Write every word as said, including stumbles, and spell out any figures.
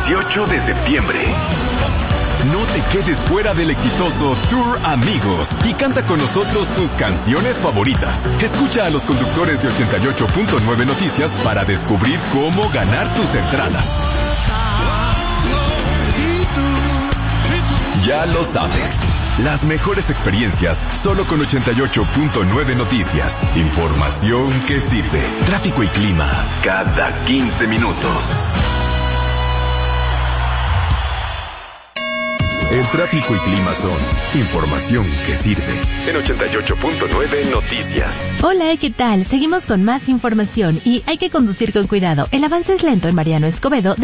dieciocho de septiembre. No te quedes fuera del exitoso Tour Amigos y canta con nosotros tus canciones favoritas. Escucha a los conductores de ochenta y ocho punto nueve Noticias para descubrir cómo ganar tus entradas. Ya lo sabes, las mejores experiencias solo con ochenta y ocho punto nueve Noticias. Información que sirve. Tráfico y clima cada quince minutos. El tráfico y clima son información que sirve. En ochenta y ocho punto nueve Noticias. Hola, ¿qué tal? Seguimos con más información y hay que conducir con cuidado. El avance es lento en Mariano Escobedo.